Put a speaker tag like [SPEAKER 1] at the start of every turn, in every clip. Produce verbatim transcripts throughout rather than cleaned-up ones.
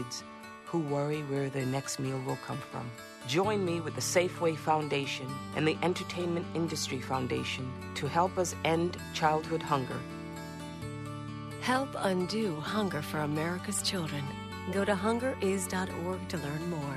[SPEAKER 1] kids who worry where their next meal will come from. Join me with the Safeway Foundation and the Entertainment Industry Foundation to help us end childhood hunger.
[SPEAKER 2] Help undo hunger for America's children. Go to hunger is dot org to learn more.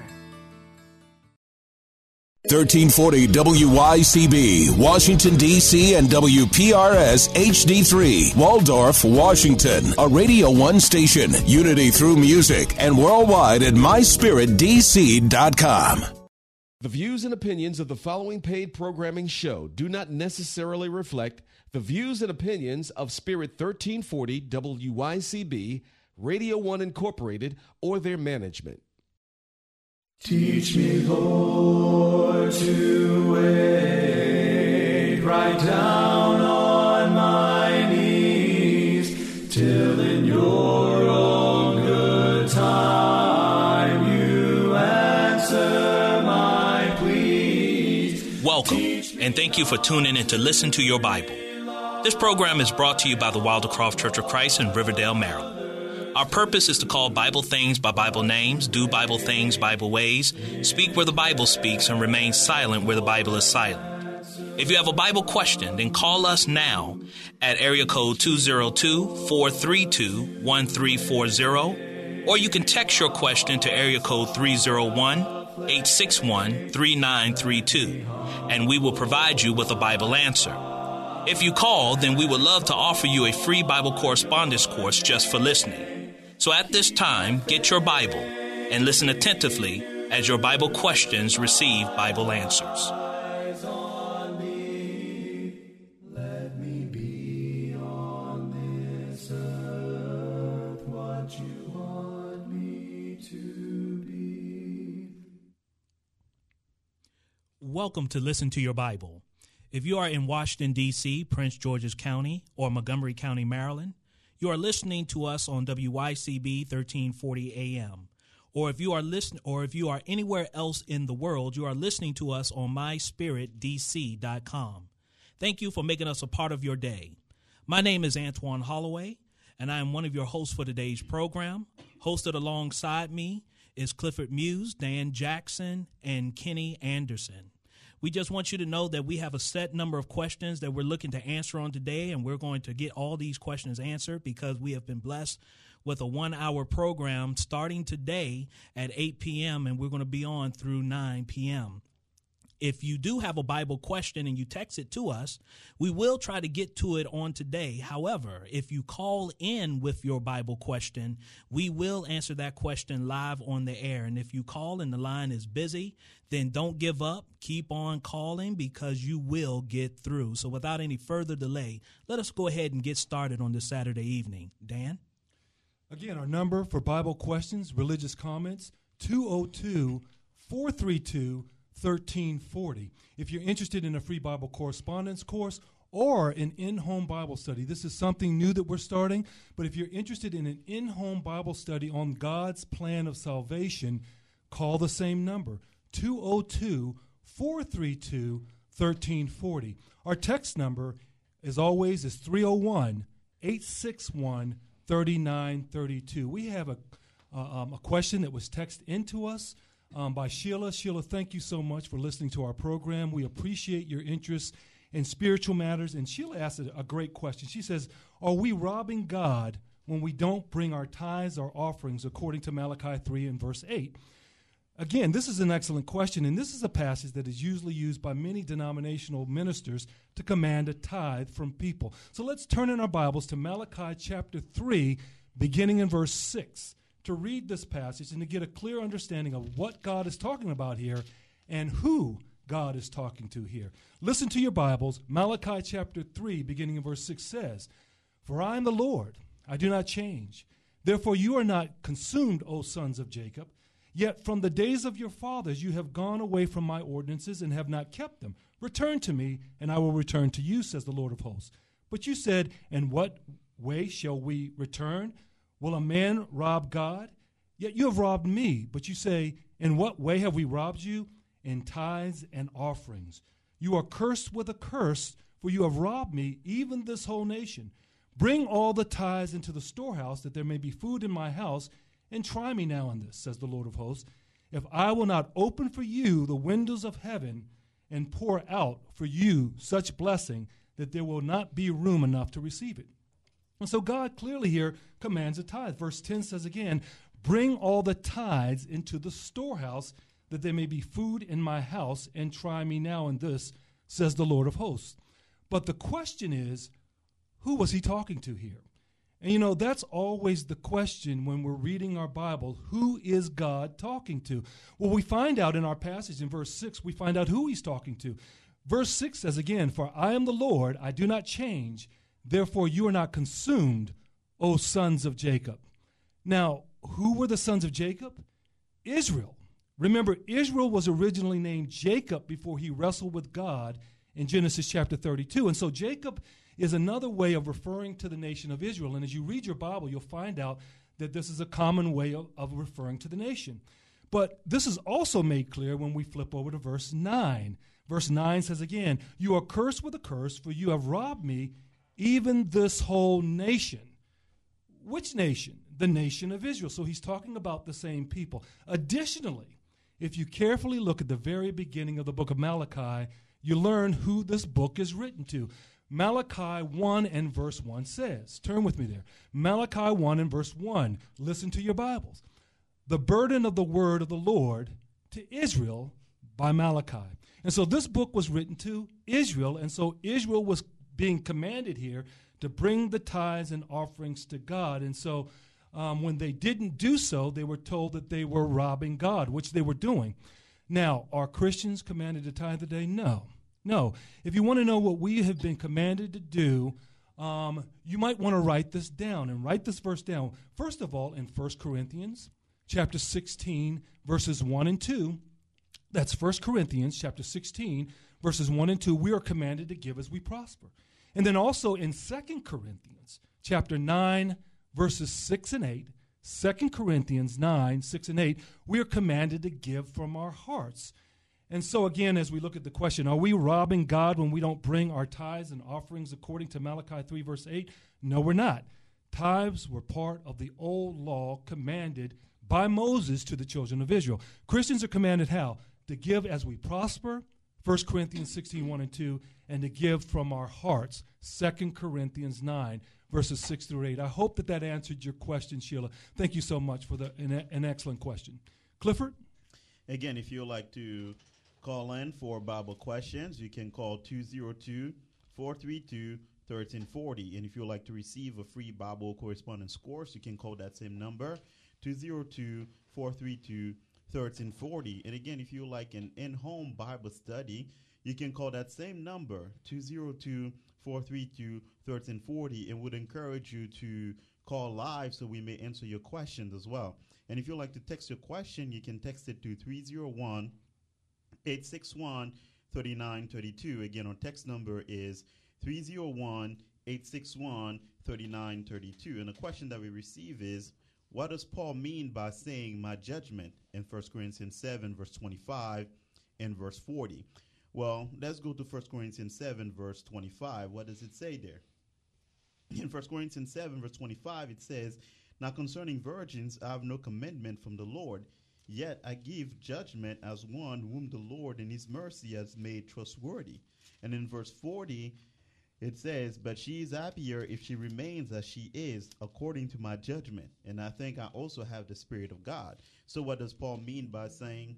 [SPEAKER 3] thirteen forty W Y C B, Washington, D C, and W P R S H D three, Waldorf, Washington. A Radio one station, unity through music, and worldwide at my spirit d c dot com.
[SPEAKER 4] The views and opinions of the following paid programming show do not necessarily reflect the views and opinions of Spirit thirteen forty W Y C B, Radio one Incorporated, or their management.
[SPEAKER 5] Teach me, Lord, to wait right down on my knees, till in your own good time you answer my pleas.
[SPEAKER 6] Welcome, and thank you for tuning in to Listen to Your Bible. This program is brought to you by the Wildercroft Church of Christ in Riverdale, Maryland. Our purpose is to call Bible things by Bible names, do Bible things Bible ways, speak where the Bible speaks, and remain silent where the Bible is silent. If you have a Bible question, then call us now at area code two oh two, four three two, one three four zero, or you can text your question to area code three oh one, eight six one, three nine three two, and we will provide you with a Bible answer. If you call, then we would love to offer you a free Bible correspondence course just for listening. So at this time, get your Bible and listen attentively as your Bible questions receive Bible answers.
[SPEAKER 5] Let me be on this earth what you want me to be.
[SPEAKER 7] Welcome to Listen to Your Bible. If you are in Washington, D C, Prince George's County, or Montgomery County, Maryland, you are listening to us on W Y C B thirteen forty A M. Or if you are listen, or if you are anywhere else in the world, you are listening to us on my spirit d c dot com. Thank you for making us a part of your day. My name is Antoine Holloway, and I am one of your hosts for today's program. Hosted alongside me is Clifford Muse, Dan Jackson, and Kenny Anderson. We just want you to know that we have a set number of questions that we're looking to answer on today, and we're going to get all these questions answered because we have been blessed with a one-hour program starting today at eight p.m., and we're going to be on through nine p.m. If you do have a Bible question and you text it to us, we will try to get to it on today. However, if you call in with your Bible question, we will answer that question live on the air. And if you call and the line is busy, then don't give up. Keep on calling because you will get through. So without any further delay, let us go ahead and get started on this Saturday evening. Dan?
[SPEAKER 8] Again, our number for Bible questions, religious comments, two oh two, four three two, thirteen forty. If you're interested in a free Bible correspondence course or an in-home Bible study, this is something new that we're starting, but if you're interested in an in-home Bible study on God's plan of salvation, call the same number, two oh two, four three two, thirteen forty. Our text number, as always, is three oh one, eight six one, three nine three two. We have a, uh, um, a question that was texted into us Um, by Sheila. Sheila, thank you so much for listening to our program. We appreciate your interest in spiritual matters. And Sheila asked a, a great question. She says, are we robbing God when we don't bring our tithes or offerings according to Malachi three and verse eight? Again, this is an excellent question, and this is a passage that is usually used by many denominational ministers to command a tithe from people. So let's turn in our Bibles to Malachi chapter three, beginning in verse six. To read this passage and to get a clear understanding of what God is talking about here and who God is talking to here. Listen to your Bibles. Malachi chapter three, beginning in verse six says, For I am the Lord, I do not change. Therefore you are not consumed, O sons of Jacob. Yet from the days of your fathers you have gone away from my ordinances and have not kept them. Return to me, and I will return to you, says the Lord of hosts. But you said, In what way shall we return? Will a man rob God? Yet you have robbed me. But you say, In what way have we robbed you? In tithes and offerings. You are cursed with a curse, for you have robbed me, even this whole nation. Bring all the tithes into the storehouse, that there may be food in my house, and try me now in this, says the Lord of hosts, if I will not open for you the windows of heaven and pour out for you such blessing that there will not be room enough to receive it. And so God clearly here commands a tithe. Verse ten says again, bring all the tithes into the storehouse, that there may be food in my house, and try me now in this, says the Lord of hosts. But the question is, who was he talking to here? And you know, that's always the question when we're reading our Bible. Who is God talking to? Well, we find out in our passage in verse six, we find out who he's talking to. Verse six says again, for I am the Lord, I do not change, therefore you are not consumed, O sons of Jacob. Now, who were the sons of Jacob? Israel. Remember, Israel was originally named Jacob before he wrestled with God in Genesis chapter thirty-two. And so Jacob is another way of referring to the nation of Israel. And as you read your Bible, you'll find out that this is a common way of, of referring to the nation. But this is also made clear when we flip over to verse nine. Verse nine says again, you are cursed with a curse, for you have robbed me, even this whole nation. Which nation? The nation of Israel. So he's talking about the same people. Additionally, if you carefully look at the very beginning of the book of Malachi, you learn who this book is written to. Malachi one and verse one says, turn with me there. Malachi one and verse one, listen to your Bibles. The burden of the word of the Lord to Israel by Malachi. And so this book was written to Israel, and so Israel was being commanded here to bring the tithes and offerings to God. And so um, when they didn't do so, they were told that they were robbing God, which they were doing. Now, are Christians commanded to tithe today? No. No. If you want to know what we have been commanded to do, um, you might want to write this down and write this verse down. First of all, in First Corinthians chapter sixteen, verses one and two, that's First Corinthians chapter sixteen, verses one and two, we are commanded to give as we prosper. And then also in Second Corinthians chapter nine, verses six and eight, Second Corinthians nine, six and eight, we are commanded to give from our hearts. And so again, as we look at the question, are we robbing God when we don't bring our tithes and offerings according to Malachi three, verse eight? No, we're not. Tithes were part of the old law commanded by Moses to the children of Israel. Christians are commanded how? To give as we prosper, First Corinthians sixteen, one and two, and to give from our hearts, Second Corinthians nine, verses six through eight. I hope that that answered your question, Sheila. Thank you so much for the, an, an excellent question. Clifford?
[SPEAKER 9] Again, if you'd like to call in for Bible questions, you can call two oh two, four three two, one three four zero. And if you'd like to receive a free Bible correspondence course, you can call that same number, two oh two, four three two, one three four zero. And again, if you like an in-home Bible study, you can call that same number, two oh two, four three two, one three four zero, and would encourage you to call live so we may answer your questions as well. And if you'd like to text your question, you can text it to three oh one, eight six one, three nine three two. Again, our text number is three oh one, eight six one, three nine three two. And the question that we receive is, what does Paul mean by saying my judgment in First Corinthians seven, verse twenty-five and verse forty? Well, let's go to First Corinthians seven, verse twenty-five. What does it say there? In First Corinthians seven, verse twenty-five, it says, now concerning virgins, I have no commandment from the Lord, yet I give judgment as one whom the Lord in his mercy has made trustworthy. And in verse forty, it says, but she is happier if she remains as she is, according to my judgment. And I think I also have the Spirit of God. So what does Paul mean by saying,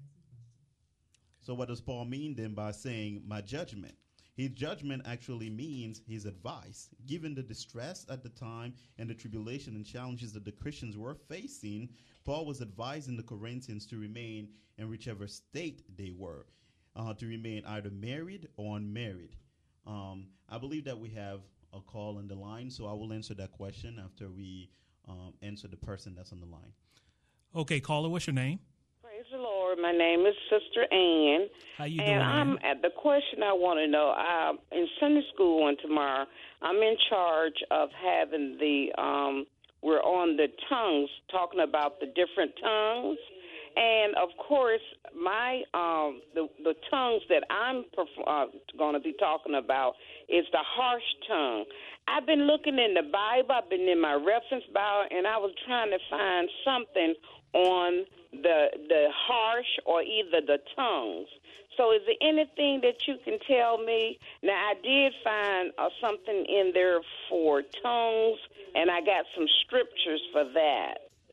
[SPEAKER 9] so what does Paul mean then by saying my judgment? His judgment actually means his advice. Given the distress at the time and the tribulation and challenges that the Christians were facing, Paul was advising the Corinthians to remain in whichever state they were, uh, to remain either married or unmarried. Um, I believe that we have a call on the line, so I will answer that question after we um, answer the person that's on the line.
[SPEAKER 7] Okay, caller, what's your name?
[SPEAKER 10] Praise the Lord. My name is Sister Ann.
[SPEAKER 7] How you
[SPEAKER 10] and
[SPEAKER 7] doing,
[SPEAKER 10] I'm
[SPEAKER 7] Ann?
[SPEAKER 10] at the question I want to know. I, in Sunday school one tomorrow, I'm in charge of having the, um, we're on the tongues, talking about the different tongues. And of course, my um, the the tongues that I'm perf- uh, going to be talking about is the harsh tongue. I've been looking in the Bible. I've been in my reference Bible, and I was trying to find something on the the harsh or either the tongues. So is there anything that you can tell me? Now, I did find uh, something in there for tongues, and I got some scriptures for that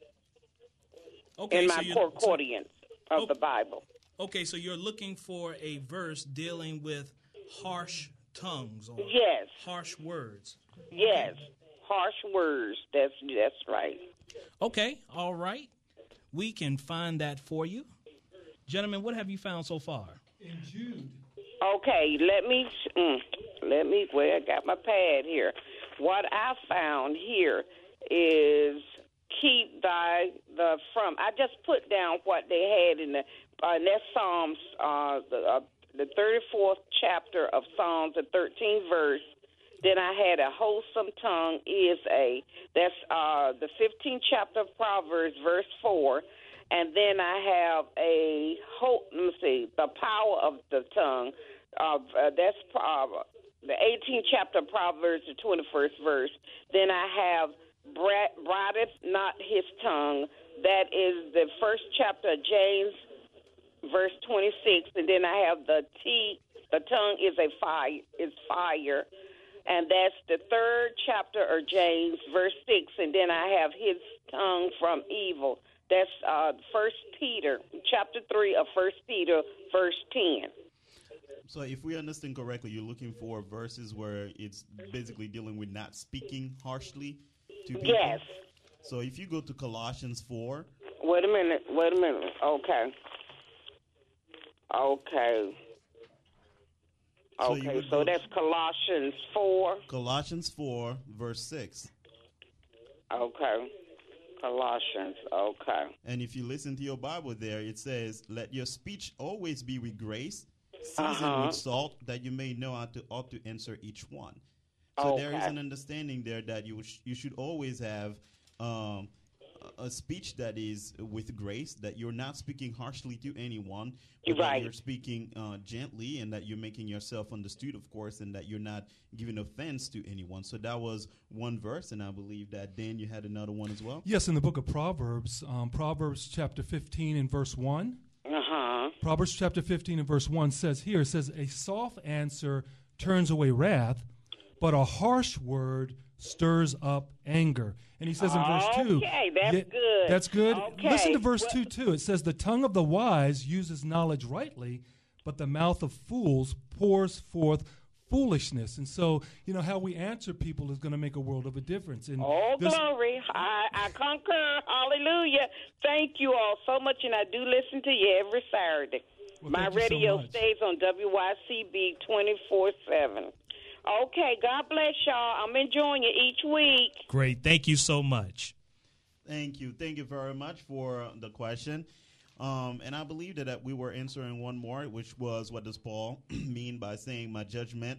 [SPEAKER 7] okay,
[SPEAKER 10] in my
[SPEAKER 7] so
[SPEAKER 10] concordance
[SPEAKER 7] so,
[SPEAKER 10] of
[SPEAKER 7] oh,
[SPEAKER 10] the Bible.
[SPEAKER 7] Okay, so you're looking for a verse dealing with harsh tongues or
[SPEAKER 10] yes.
[SPEAKER 7] harsh words.
[SPEAKER 10] Yes, harsh words. That's that's right.
[SPEAKER 7] Okay, all right. We can find that for you. Gentlemen, what have you found so far?
[SPEAKER 8] In Jude.
[SPEAKER 10] Okay, let me, mm, let me, well, I got my pad here. What I found here is keep thy, the from, I just put down what they had in the, uh, and that's Psalms, uh, the, uh, the thirty-fourth chapter of Psalms, the thirteenth verse. Then I had a wholesome tongue is a, that's uh, the fifteenth chapter of Proverbs, verse four. And then I have a, hope, let me see, the power of the tongue. Uh, uh, that's uh, the eighteenth chapter of Proverbs, the twenty-first verse. Then I have brideth not his tongue. That is the first chapter of James, verse twenty-six. And then I have the T, the tongue is a fire, is fire. And that's the third chapter of James, verse six. And then I have his tongue from evil. That's uh, First Peter, chapter three of First Peter, verse ten.
[SPEAKER 9] So if we understand correctly, you're looking for verses where it's basically dealing with not speaking harshly to people?
[SPEAKER 10] Yes.
[SPEAKER 9] So if you go to Colossians four.
[SPEAKER 10] Wait a minute. Wait a minute. Okay. Okay.
[SPEAKER 9] So
[SPEAKER 10] okay, so that's Colossians four.
[SPEAKER 9] Colossians four, verse six.
[SPEAKER 10] Okay. Colossians, okay.
[SPEAKER 9] And if you listen to your Bible there, it says, let your speech always be with grace, seasoned
[SPEAKER 10] uh-huh.
[SPEAKER 9] with salt, that you may know how to ought to answer each one. So
[SPEAKER 10] okay.
[SPEAKER 9] there is an understanding there that you sh- you should always have um, a speech that is with grace, that you're not speaking harshly to anyone, but
[SPEAKER 10] right.
[SPEAKER 9] that you're speaking uh, gently, and that you're making yourself understood, of course, and that you're not giving offense to anyone. So that was one verse, and I believe that, Dan, you had another one as well?
[SPEAKER 8] Yes, in the book of Proverbs, um, Proverbs chapter fifteen and verse one.
[SPEAKER 10] Uh-huh.
[SPEAKER 8] Proverbs chapter fifteen and verse one says here, it says, a soft answer turns away wrath, but a harsh word stirs up anger. And he says in verse two.
[SPEAKER 10] Okay, that's
[SPEAKER 8] yeah,
[SPEAKER 10] good.
[SPEAKER 8] That's good.
[SPEAKER 10] Okay.
[SPEAKER 8] Listen to verse
[SPEAKER 10] well,
[SPEAKER 8] two, too. It says, the tongue of the wise uses knowledge rightly, but the mouth of fools pours forth foolishness. And so, you know, how we answer people is going to make a world of a difference. And
[SPEAKER 10] oh,
[SPEAKER 8] this,
[SPEAKER 10] glory. I, I concur. Hallelujah. Thank you all so much, and I do listen to you every Saturday.
[SPEAKER 8] Well,
[SPEAKER 10] My
[SPEAKER 8] thank you so
[SPEAKER 10] radio
[SPEAKER 8] much.
[SPEAKER 10] stays on W Y C B twenty-four seven. Okay, God bless y'all. I'm enjoying it each week.
[SPEAKER 7] Great. Thank you so much.
[SPEAKER 9] Thank you. Thank you very much for the question. Um, and I believe that, that we were answering one more, which was, what does Paul mean by saying my judgment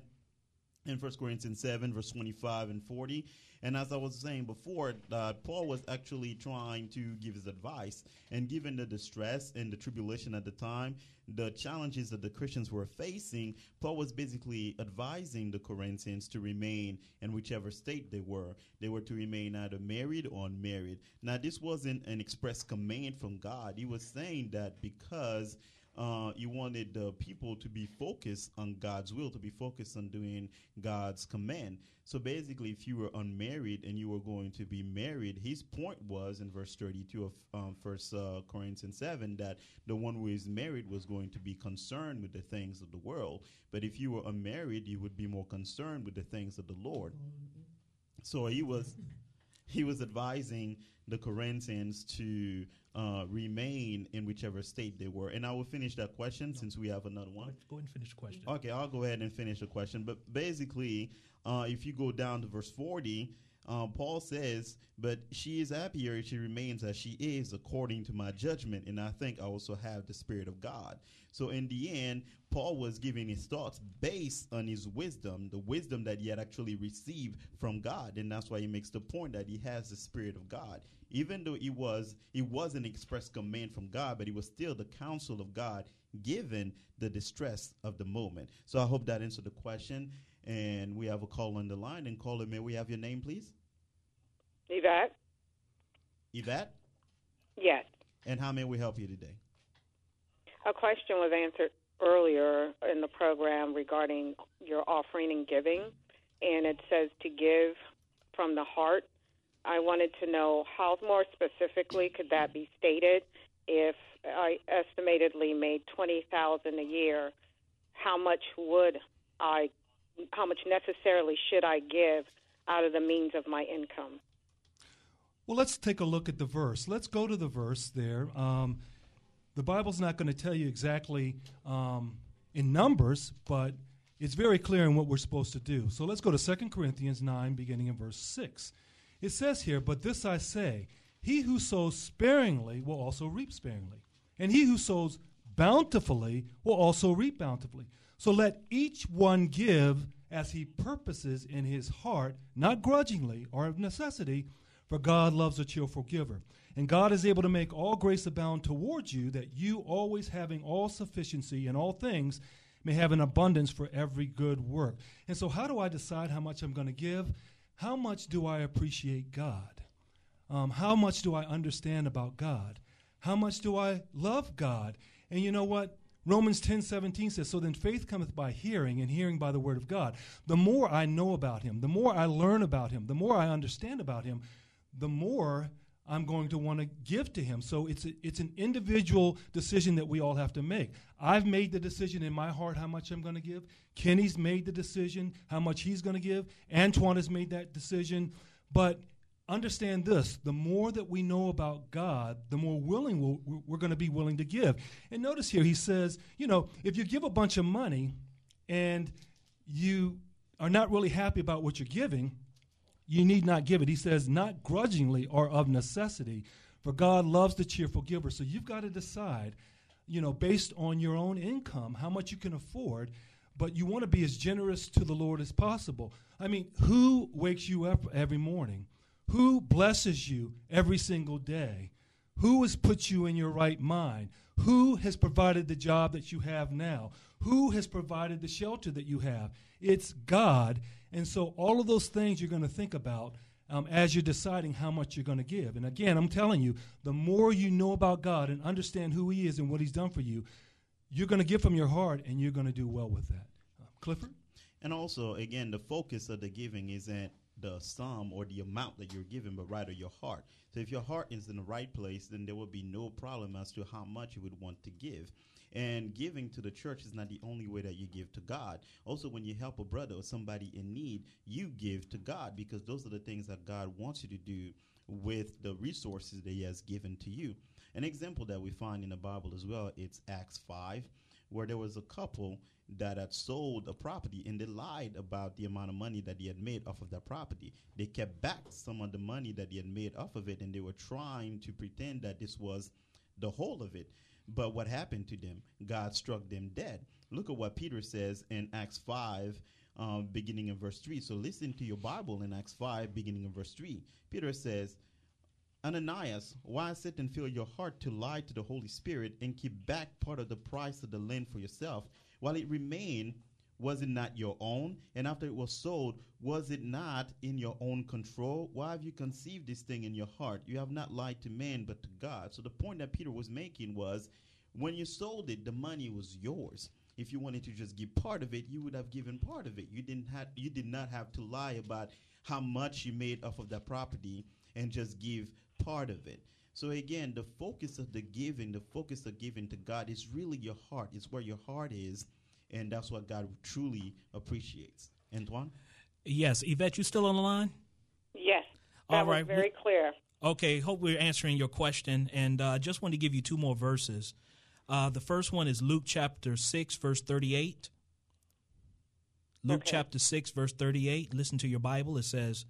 [SPEAKER 9] in First Corinthians seven, verse twenty-five and forty. And as I was saying before, uh, Paul was actually trying to give his advice. And given the distress and the tribulation at the time, the challenges that the Christians were facing, Paul was basically advising the Corinthians to remain in whichever state they were. They were to remain either married or unmarried. Now, this wasn't an express command from God. He was saying that because Uh, you wanted the people to be focused on God's will, to be focused on doing God's command. So basically, if you were unmarried and you were going to be married, his point was in verse thirty-two of um, First uh, Corinthians seven that the one who is married was going to be concerned with the things of the world. But if you were unmarried, you would be more concerned with the things of the Lord. So he was he was advising the Corinthians to uh, remain in whichever state they were. And I will finish that question since we have another one.
[SPEAKER 7] Go ahead and finish the question.
[SPEAKER 9] Okay, I'll go ahead and finish the question. But basically, uh, if you go down to verse forty, Um, Paul says, but she is happier if she remains as she is according to my judgment, and I think I also have the Spirit of God. So in the end, Paul was giving his thoughts based on his wisdom, the wisdom that he had actually received from God, and that's why he makes the point that he has the Spirit of God. Even though he was, it was an express command from God, but it was still the counsel of God given the distress of the moment. So I hope that answered the question. And we have a call on the line. And caller, may we have your name, please?
[SPEAKER 11] Yvette.
[SPEAKER 9] Yvette?
[SPEAKER 11] Yes.
[SPEAKER 9] And how may we help you today?
[SPEAKER 11] A question was answered earlier in the program regarding your offering and giving, and it says to give from the heart. I wanted to know how more specifically could that be stated. If I estimatedly made twenty thousand dollars a year, how much would I, how much necessarily should I give out of the means of my income?
[SPEAKER 8] Well, let's take a look at the verse. Let's go to the verse there. Um, the Bible's not going to tell you exactly um, in numbers, but it's very clear in what we're supposed to do. So let's go to Second Corinthians nine, beginning in verse six. It says here, but this I say, he who sows sparingly will also reap sparingly, and he who sows bountifully will also reap bountifully. So let each one give as he purposes in his heart, not grudgingly or of necessity, for God loves a cheerful giver. And God is able to make all grace abound towards you, that you, always having all sufficiency in all things, may have an abundance for every good work. And so how do I decide how much I'm going to give? How much do I appreciate God? Um, how much do I understand about God? How much do I love God? And you know what? Romans ten seventeen says, so then faith cometh by hearing, and hearing by the word of God. The more I know about him, the more I learn about him, the more I understand about him, the more I'm going to want to give to him. So it's a, it's an individual decision that we all have to make. I've made the decision in my heart how much I'm going to give. Kenny's made the decision how much he's going to give. Antoine has made that decision. But understand this, the more that we know about God, the more willing we'll, we're going to be willing to give. And notice here, he says, you know, if you give a bunch of money and you are not really happy about what you're giving, you need not give it. He says, not grudgingly or of necessity, for God loves the cheerful giver. So you've got to decide, you know, based on your own income, how much you can afford, but you want to be as generous to the Lord as possible. I mean, who wakes you up every morning? Who blesses you every single day? Who has put you in your right mind? Who has provided the job that you have now? Who has provided the shelter that you have? It's God. And so all of those things you're going to think about um, as you're deciding how much you're going to give. And again, I'm telling you, the more you know about God and understand who he is and what he's done for you, you're going to give from your heart, and you're going to do well with that. Uh, Clifford?
[SPEAKER 9] And also, again, the focus of the giving isn't the sum or the amount that you're giving, but rather your heart. So if your heart is in the right place, then there will be no problem as to how much you would want to give. And giving to the church is not the only way that you give to God. Also, when you help a brother or somebody in need, you give to God, because those are the things that God wants you to do with the resources that he has given to you. An example that we find in the Bible as well, it's Acts five, where there was a couple that had sold a property, and they lied about the amount of money that they had made off of that property. They kept back some of the money that they had made off of it, and they were trying to pretend that this was the whole of it. But what happened to them? God struck them dead. Look at what Peter says in Acts five, um, beginning in verse three. So listen to your Bible in Acts five, beginning in verse three. Peter says, Ananias, why sit and fill your heart to lie to the Holy Spirit and keep back part of the price of the land for yourself? While it remained, was it not your own? And after it was sold, was it not in your own control? Why have you conceived this thing in your heart? You have not lied to man, but to God. So the point that Peter was making was, when you sold it, the money was yours. If you wanted to just give part of it, you would have given part of it. You didn't have, you did not have to lie about how much you made off of that property and just give part of it. So again, the focus of the giving, the focus of giving to God is really your heart. It's where your heart is, and that's what God truly appreciates. Antoine?
[SPEAKER 7] Yes. Yvette, you still on the line?
[SPEAKER 11] Yes. That
[SPEAKER 7] All
[SPEAKER 11] was
[SPEAKER 7] right.
[SPEAKER 11] very clear.
[SPEAKER 7] Okay. Hope we're answering your question. And I uh, just want to give you two more verses. Uh, the first one is Luke chapter six, verse thirty-eight. Luke
[SPEAKER 11] okay.
[SPEAKER 7] chapter six, verse thirty-eight. Listen to your Bible. It says,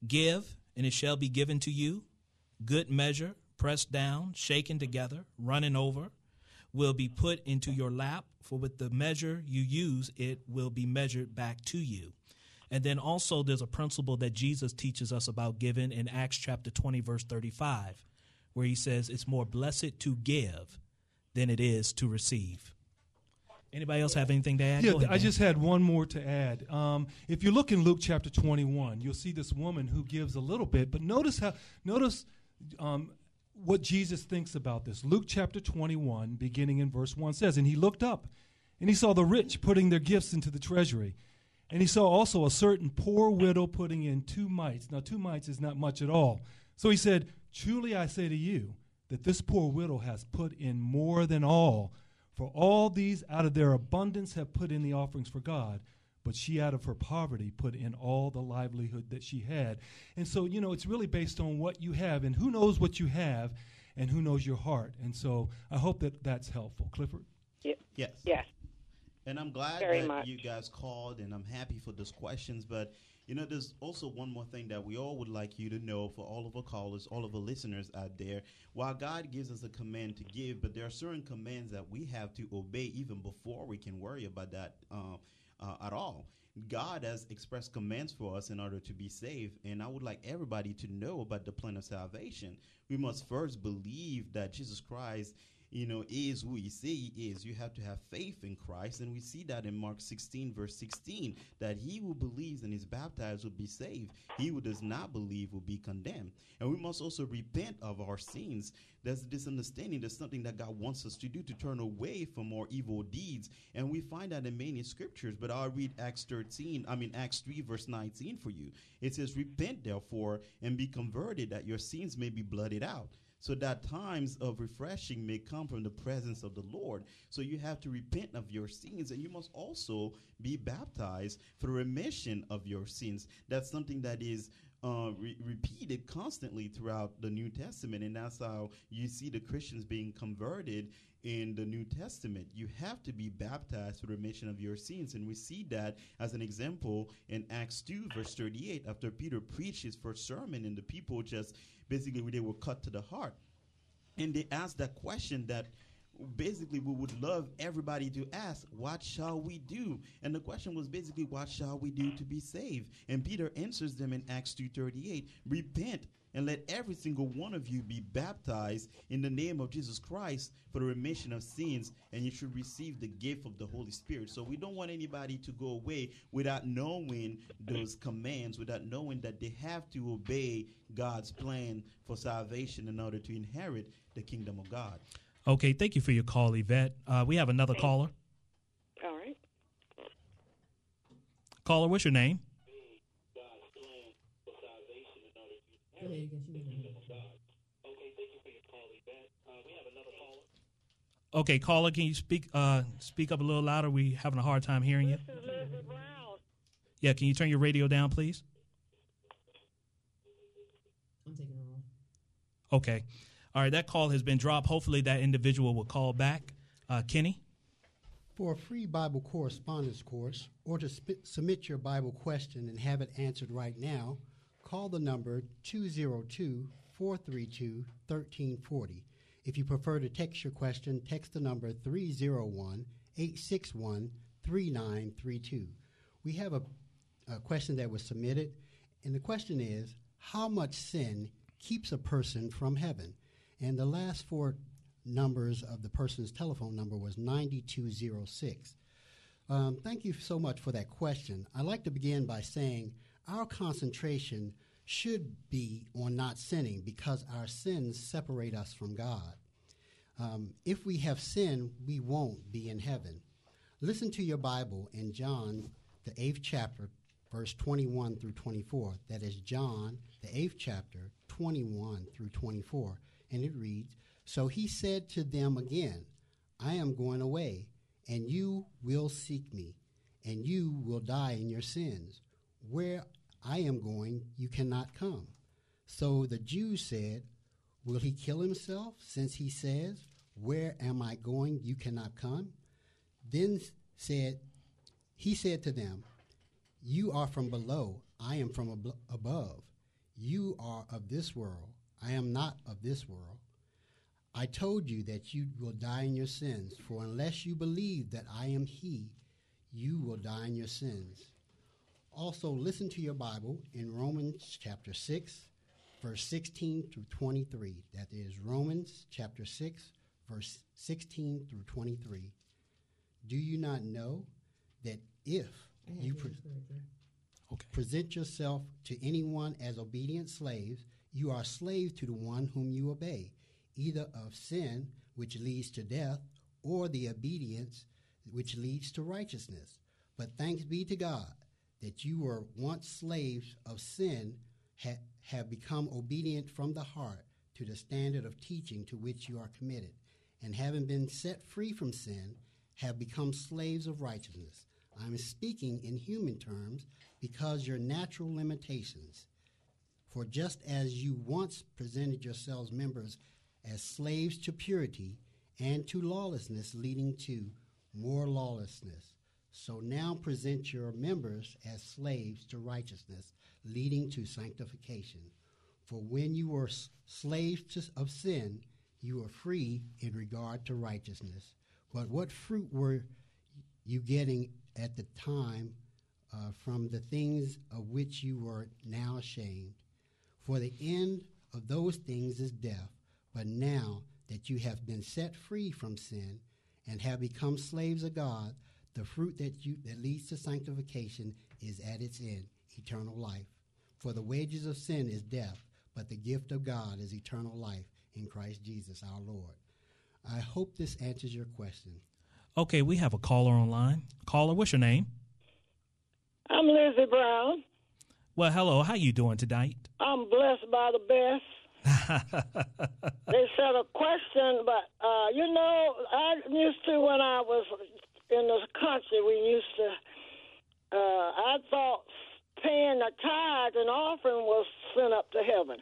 [SPEAKER 7] Give, and it shall be given to you. Good measure, pressed down, shaken together, running over, will be put into your lap. For with the measure you use, it will be measured back to you. And then also there's a principle that Jesus teaches us about giving in Acts chapter twenty, verse thirty-five, where he says it's more blessed to give than it is to receive. Anybody else have anything to add?
[SPEAKER 8] Yeah,
[SPEAKER 7] ahead,
[SPEAKER 8] I just had one more to add. Um, if you look in Luke chapter twenty-one, you'll see this woman who gives a little bit, but notice how notice um, what Jesus thinks about this. Luke chapter twenty-one, beginning in verse one, says, "And he looked up, and he saw the rich putting their gifts into the treasury. And he saw also a certain poor widow putting in two mites." Now, two mites is not much at all. So he said, "Truly I say to you, that this poor widow has put in more than all. For all these out of their abundance have put in the offerings for God, but she out of her poverty put in all the livelihood that she had." And so, you know, it's really based on what you have, and who knows what you have, and who knows your heart. And so I hope that that's helpful. Clifford?
[SPEAKER 11] Yep.
[SPEAKER 9] Yes.
[SPEAKER 11] Yes.
[SPEAKER 9] And I'm glad
[SPEAKER 11] Very
[SPEAKER 9] that
[SPEAKER 11] much.
[SPEAKER 9] you guys called, and I'm happy for those questions. But, you know, there's also one more thing that we all would like you to know, for all of our callers, all of our listeners out there. While God gives us a command to give, but there are certain commands that we have to obey even before we can worry about that uh, uh, at all. God has expressed commands for us in order to be saved, and I would like everybody to know about the plan of salvation. We must first believe that Jesus Christ, you know, is who he say he is. You have to have faith in Christ, and we see that in Mark sixteen, verse sixteen, that he who believes and is baptized will be saved. He who does not believe will be condemned. And we must also repent of our sins. There's this understanding there's something that God wants us to do, to turn away from our evil deeds, and we find that in many scriptures. But I'll read Acts thirteen, I mean Acts three, verse nineteen for you. It says, "Repent therefore and be converted, that your sins may be blotted out, so that times of refreshing may come from the presence of the Lord." So you have to repent of your sins, and you must also be baptized for the remission of your sins. That's something that is uh, re- repeated constantly throughout the New Testament, and that's how you see the Christians being converted in the New Testament. You have to be baptized for the remission of your sins, and we see that as an example in Acts two, verse thirty-eight, after Peter preached his first sermon, and the people just basically they were cut to the heart, and they asked that question that basically we would love everybody to ask: what shall we do? And the question was basically, what shall we do to be saved? And Peter answers them in Acts two thirty-eight, "Repent and let every single one of you be baptized in the name of Jesus Christ for the remission of sins, and you should receive the gift of the Holy Spirit." So we don't want anybody to go away without knowing those commands, without knowing that they have to obey God's plan for salvation in order to inherit the kingdom of God.
[SPEAKER 7] Okay, thank you for your call, Yvette. Uh, we have another caller.
[SPEAKER 11] All right.
[SPEAKER 7] Caller, what's your name? Okay, caller, can you speak uh, speak up a little louder? We're having a hard time hearing you.
[SPEAKER 11] This is Lizzie Brown.
[SPEAKER 7] Yeah, can you turn your radio down, please?
[SPEAKER 12] I'm taking it off.
[SPEAKER 7] Okay. All right, that call has been dropped. Hopefully that individual will call back. Uh, Kenny?
[SPEAKER 12] For a free Bible correspondence course, or to sp- submit your Bible question and have it answered right now, call the number two oh two, four three two, one three four oh. If you prefer to text your question, text the number three oh one, eight six one, three nine three two. We have a, a question that was submitted, and the question is, how much sin keeps a person from heaven? And the last four numbers of the person's telephone number was nine two oh six. Um, thank you so much for that question. I'd like to begin by saying our concentration should be on not sinning, because our sins separate us from God. Um, if we have sinned, we won't be in heaven. Listen to your Bible in John, the eighth chapter, verse twenty-one through twenty-four. That is John, the eighth chapter, twenty-one through twenty-four. And it reads, "So he said to them again, I am going away, and you will seek me, and you will die in your sins. Where I am going, you cannot come." So the Jews said, "Will he kill himself, since he says, Where am I going, you cannot come?" Then said he said to them, "You are from below, I am from ab- above. You are of this world. I am not of this world. I told you that you will die in your sins, for unless you believe that I am he, you will die in your sins. Also, listen to your Bible in Romans chapter six, verse sixteen through twenty-three. That is Romans chapter six, verse sixteen through twenty-three. Do you not know that if you pre- okay. present yourself to anyone as obedient slaves, you are slaves to the one whom you obey, either of sin, which leads to death, or the obedience, which leads to righteousness. But thanks be to God that you were once slaves of sin, ha- have become obedient from the heart to the standard of teaching to which you are committed, and having been set free from sin, have become slaves of righteousness. I am speaking in human terms because your natural limitations. For just as you once presented yourselves members as slaves to purity and to lawlessness, leading to more lawlessness, so now present your members as slaves to righteousness, leading to sanctification. For when you were s- slaves to, of sin, you were free in regard to righteousness. But what fruit were you getting at the time uh, from the things of which you were now ashamed? For the end of those things is death. But now that you have been set free from sin and have become slaves of God, the fruit that you that leads to sanctification is at its end, eternal life. For the wages of sin is death, but the gift of God is eternal life in Christ Jesus our Lord. I hope this answers your question.
[SPEAKER 7] Okay, we have a caller online. Caller, what's your name?
[SPEAKER 13] I'm Lizzie Brown.
[SPEAKER 7] Well, hello. How you doing tonight?
[SPEAKER 13] I'm blessed by the best. They said a question, but, uh, you know, I used to, when I was in this country, we used to, uh, I thought paying the tithe and offering was sent up to heaven.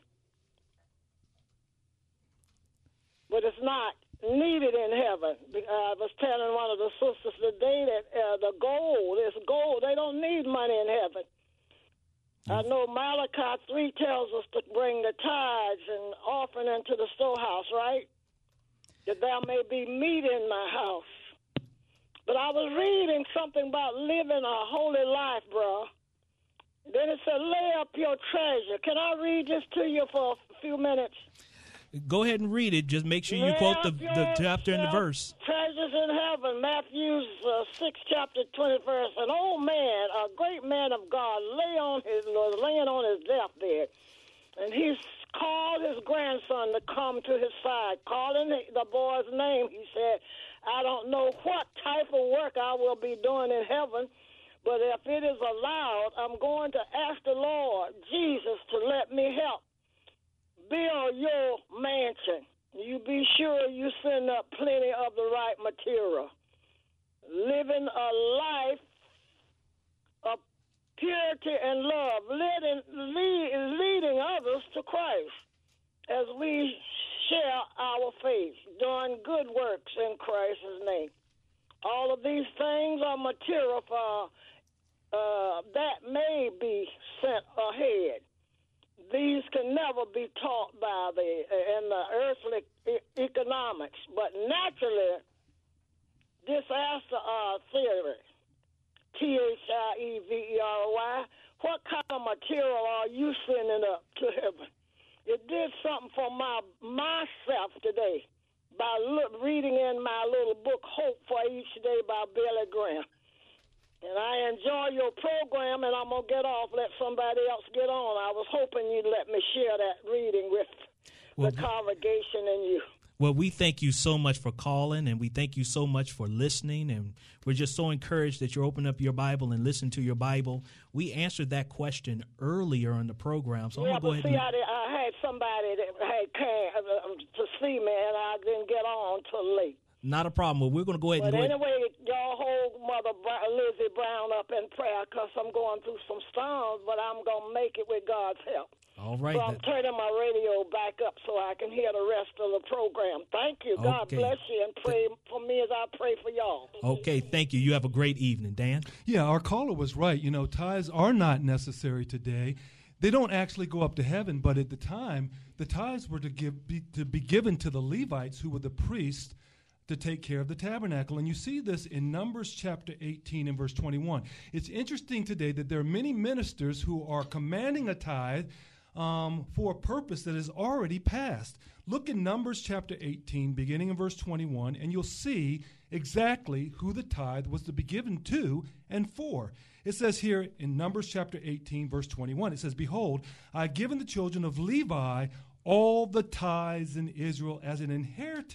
[SPEAKER 13] But it's not needed in heaven. I was telling one of the sisters today that uh, the gold is gold. They don't need money in heaven. I know Malachi three tells us to bring the tithes and offering into the storehouse, right? That there may be meat in my house. But I was reading something about living a holy life, bro. Then it said, lay up your treasure. Can I read this to you for a few minutes?
[SPEAKER 7] Go ahead and read it. Just make sure you
[SPEAKER 13] Lay
[SPEAKER 7] quote the,
[SPEAKER 13] up
[SPEAKER 7] the chapter and the verse.
[SPEAKER 13] Treasures in heaven, Matthew uh, six, chapter twenty verse. An old man, a great man of God, lay on his was laying on his deathbed, and he called his grandson to come to his side. Calling the boy's name, he said, "I don't know what type of work I will be doing in heaven, but if it is allowed, I'm going to ask the Lord Jesus to let me help build your mansion. You be sure you send up plenty of the right material. Living a life of purity and love, leading, lead, leading others to Christ as we share our faith, doing good works in Christ's name. All of these things are material for uh, that may be sent ahead. These can never be taught by the in the earthly e- economics, but naturally, this answer uh, theory, T H I E V E R Y, what kind of material are you sending up to heaven? It did something for my myself today by look, reading in my little book, Hope for Each Day by Billy Graham. And I enjoy your program, and I'm going to get off, let somebody else get on. I was hoping you'd let me share that reading with well, the congregation and you.
[SPEAKER 7] Well, we thank you so much for calling, and we thank you so much for listening, and we're just so encouraged that you open up your Bible and listen to your Bible. We answered that question earlier in the program, so
[SPEAKER 13] yeah,
[SPEAKER 7] I'm going to go
[SPEAKER 13] see,
[SPEAKER 7] ahead and...
[SPEAKER 13] I, I had somebody that had came uh, to see me, and I didn't get on till late.
[SPEAKER 7] Not a problem. Well, we're going to go ahead
[SPEAKER 13] but
[SPEAKER 7] and go
[SPEAKER 13] anyway,
[SPEAKER 7] ahead.
[SPEAKER 13] y'all hold Mother Lizzie Brown up in prayer because I'm going through some storms, but I'm going to make it with God's help.
[SPEAKER 7] All right.
[SPEAKER 13] So I'm
[SPEAKER 7] then.
[SPEAKER 13] turning my radio back up so I can hear the rest of the program. Thank you.
[SPEAKER 7] Okay.
[SPEAKER 13] God bless you, and pray for me as I pray for y'all.
[SPEAKER 7] Okay, thank you. You have a great evening, Dan.
[SPEAKER 8] Yeah, our caller was right. You know, tithes are not necessary today. they don't actually go up to heaven, but at the time, the tithes were to give be, to be given to the Levites, who were the priests, to take care of the tabernacle. And you see this in Numbers chapter eighteen and verse twenty-one. It's interesting today that there are many ministers who are commanding a tithe um, for a purpose that is already passed. Look in Numbers chapter eighteen, beginning in verse twenty-one, and you'll see exactly who the tithe was to be given to and for. It says here in Numbers chapter eighteen, verse twenty-one, it says, "Behold, I have given the children of Levi all the tithes in Israel as an inheritance